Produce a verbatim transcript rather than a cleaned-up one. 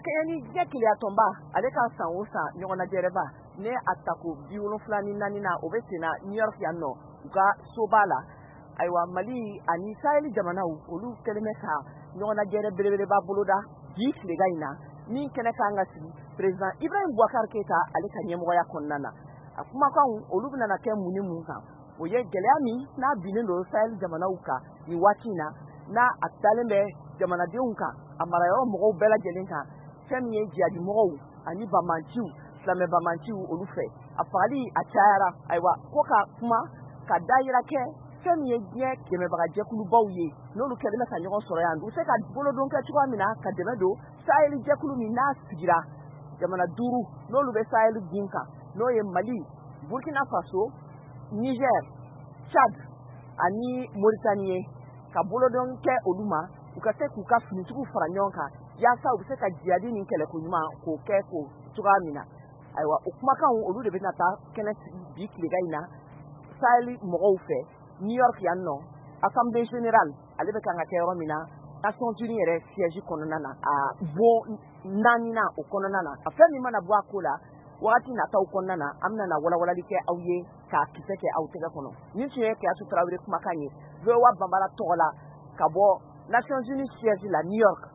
kɛɲɛ ni diɲɛ keleya tɔnba ale ka san o san ɲɔgɔnna jɛrɛba ne a tako bi wolonfila ni naani na o bɛ senna New York yan nɔ u ka soba la ayiwa Mali ani Sahel jamanaw olu kɛlen bɛ ka ɲɔgɔnna jɛrɛ belebeleba boloda bi tilega in na min kɛnɛ kan ka sigi président Ibrahim Boubacar Keita ale ka ɲɛmɔgɔya kɔnɔna na a kumakanw olu bɛna kɛ mun ni mun kan o ye gɛlɛya min n'a binnen don Sahel jamanaw kan ni waati in na n'a a dalen bɛ jamanadenw kan a marayɔrɔ mɔgɔw bɛɛ lajɛlen kan fɛn min ye jihadi mɔgɔw ani bamanciw silamɛ bamanciw olu fɛ a fagali a cayara ayiwa ko ka kuma ka dayira kɛ fɛn min ye diɲɛ dɛmɛbaga jɛkulubaw ye n'olu kɛlen bɛ ka ɲɔgɔn sɔrɔ yan u bɛ se ka bolodon kɛ cogoya min na ka dɛmɛ don Sahel jɛkulu min n'a sigira jamana duuru n'olu bɛ Sahel gun kan n'o ye Mali Burkina Faso Niger Chad ani Mauritanie ye ka bolodon kɛ olu ma u ka se k'u ka finitigiw fara ɲɔgɔn kan yaasa u bɛ se ka jihadi ni kɛlɛko ɲuman k'o kɛ k'o cogoya min na ayiwa o kumakanw olu de bɛna taa kɛnɛ bi tilega in na Sahel mɔgɔw fɛ New York yan nɔ Assemblée générale ale bɛ kan ka kɛ yɔrɔ min na Nations Unies yɛrɛ siège kɔnɔna na a bon naani na o kɔnɔna na a fɛn min mana bɔ a ko la wagati nataw kɔnɔna na an bɛna walawalali kɛ aw ye k'a kisɛ kɛ aw tɛgɛ kɔnɔ nin tun ye Keyatou Tarawele kumakan ye V O A Banbala tɔgɔ la ka bɔ Nations Unies siège la New York